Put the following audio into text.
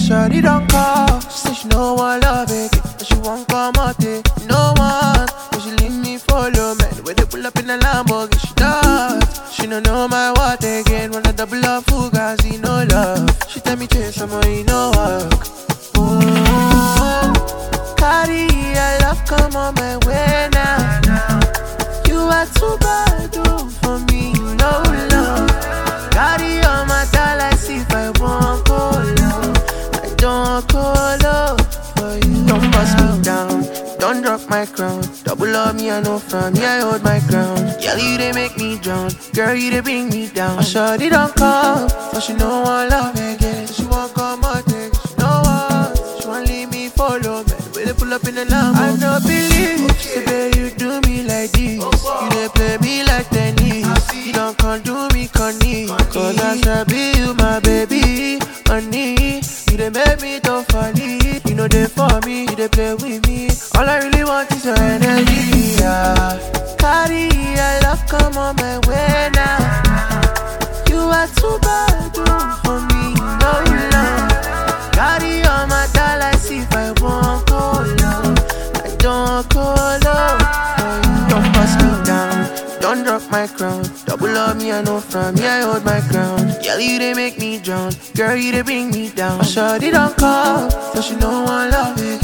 shawty don't call. She say she no want love again, but she won't come out there. No one, but she leave me follow man. When they pull up in the Lamborghini, she does. She don't know my what again. When I double up Fugazi, no love. She tell me chase some money, no work. Oh, Cardi, I love come on my way now. You are too bad, do for me, no love. Cardi on my dollar, see if I want go low. I don't go low for you. Don't bust me down, don't drop my crown. Double up me, I know from me, I hold my ground. Girl, you they make me drown, girl, you they bring me down. I shawty don't come, but she no one love again. She won't come out there, she no one. She won't leave me follow man. When they pull up in the Lambo, I no believe. She say, babe, you do me like this. You they play me like tennis. You don't come do me conny. Cause I shall be you, my baby, honey. You they make me don't funny. You know they for me, you they play with me. All I really want is your energy, yeah. Cardi, I love come on my way now. You are too bad, do for me, no love. Cardi on my dollar, see if I won't go low. I don't go low. Don't bust me down, don't drop my crown. Double up me, I know from me, I hold my ground. Girl, you they make me drown, girl, you they bring me down. My shawty don't call, but she no one love it.